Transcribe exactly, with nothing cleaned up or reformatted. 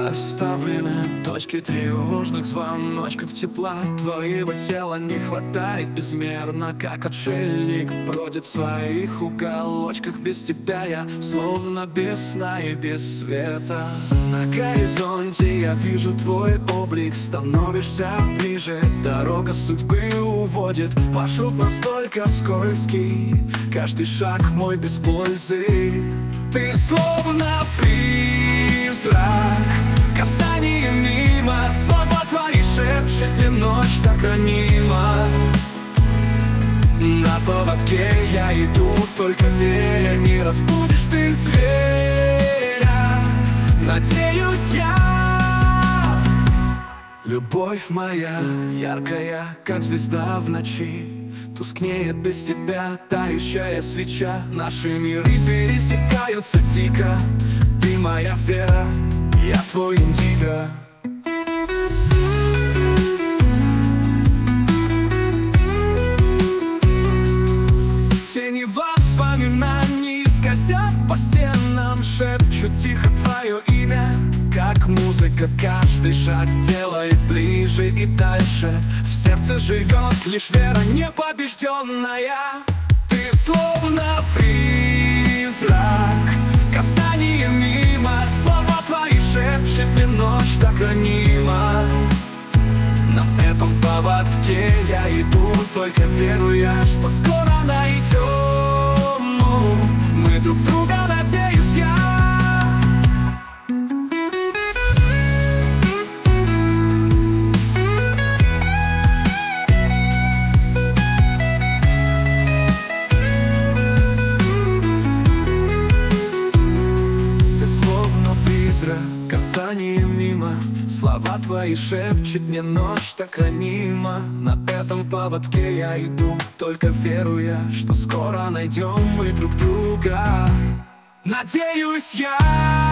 Расставлены точки тревожных звоночков тепла твоего тела не хватает безмерно, как отшельник бродит в своих уголочках. Без тебя я словно без сна и без света. На горизонте я вижу твой облик, становишься ближе, дорога судьбы уводит. Маршрут настолько скользкий, каждый шаг мой без пользы. Ты словно призрак, касание мимо, слова твои шепчет мне ночь так ранима. На поводке я иду, только веря, не разбудишь ты зверя. Надеюсь я. Любовь моя, яркая, как звезда в ночи, тускнеет без тебя тающая свеча. Наши миры пересекаются дико. Ты моя вера, я твой индиго. Тени воспоминаний скользят по стенам, шепчут тихо твое имя. Как музыка, каждый шаг делает ближе и дальше. В сердце живет лишь вера непобежденная. Ты словно призрак, касание мимо, слова твои шепчет мне ночь так ранима. На этом поводке я иду, только веруя, что скоро найдем мы друг друга, надеюсь я. Касание мимо, слова твои шепчет мне ночь так ранима. На этом поводке я иду, только веруя, что скоро найдем мы друг друга, надеюсь я.